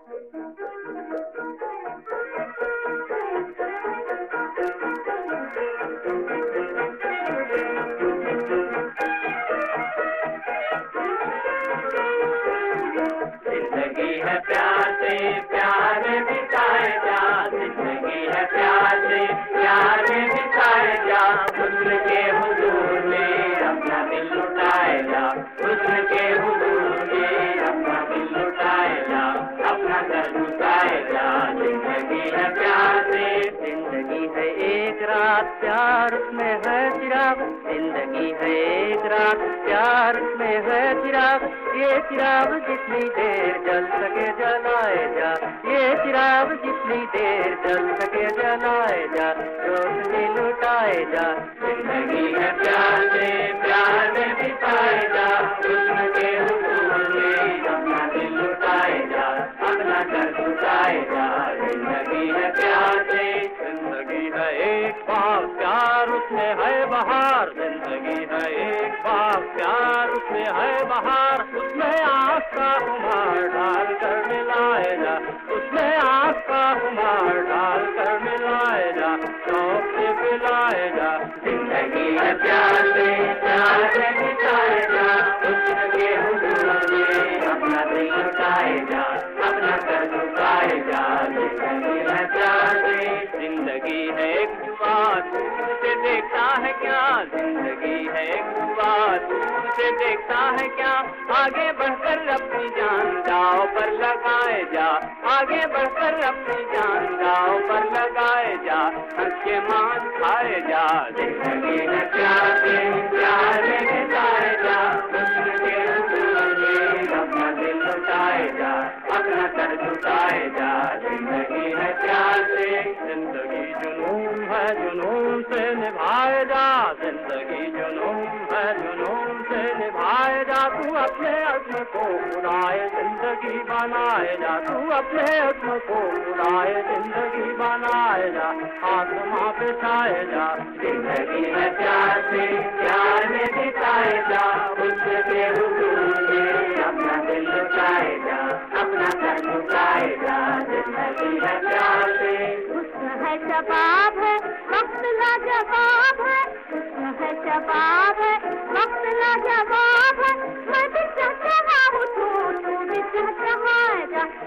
जिंदगी है प्यार से प्यार में बिताए जा, जिंदगी है प्यार से प्यार में बिताए जा, हुस्न के हुजूर में अपना दिल लुटाए जा, हुस्न के हुजूर में अपना दिल लुटाए जा, अपना सर झुकाए जा। जिंदगी है प्यार से, जिंदगी है एक रात प्यार उसमें है चिराग, जिंदगी है एक रात प्यार उसमें है चिराग, ये चिराग जितनी देर जल सके जलाए जा, ये चिराग जितनी देर जल सके जलाए जा, रोशनी लुटाए जा। जिंदगी है प्यार से प्यार में बिताए जा, हुस्न के हुजूर में अपना दिल लुटाए जा, अपना सर झुकाए जा। जिंदगी है प्यार से, जिंदगी है एक बाग प्यार उसमें है बहार, जिंदगी है एक बाग प्यार उसमें है बहार, उसमें आँख का खुमार डाल कर मिलाए जा, उसमें आँख का खुमार डाल कर मिलाए जा, शौक से पिलाए जा। जिंदगी है प्यार से प्यार में बिताए जा, हुस्न के हुजूर में अपना दिल लुटाए जा, अपना सर झुकाए जा। जिंदगी है प्यार से, जिंदगी है एक जुआ दूर से देखता है क्या, जिंदगी है एक जुआ दूर से देखता है क्या, आगे बढ़कर अपनी जान दांव पर लगाए जा, आगे बढ़कर अपनी जान दांव पर लगाए जा, हंस के मान खाए जा। जिंदगी है प्यार से प्यार में बिताए जा, हुस्न के हुजूर में अपना दिल लुटाए जा, अपना सर झुकाए जा। जिंदगी है प्यार से, जिंदगी जुनून है जुनून से निभाए जा, जिंदगी जुनून है जुनून से निभाए जा, तू अपने अज़्म को उड़ाए जिंदगी बनाए जा, तू अपने अज़्म को उड़ाए जिंदगी बनाए जा, आसमां पे छाए जा। जिंदगी है प्यार से प्यार में बिताए जा, हुस्न के हुजूर में अपना दिल लुटाए जा, अपना सर झुकाए जा। जिंदगी है प्यार से, हुस्न है शबाब है वक्त लाजवाब है, हुस्न है शबाब है वक्त लाजवाब है, मैं भी चाहता हूँ तू भी चाहता जा,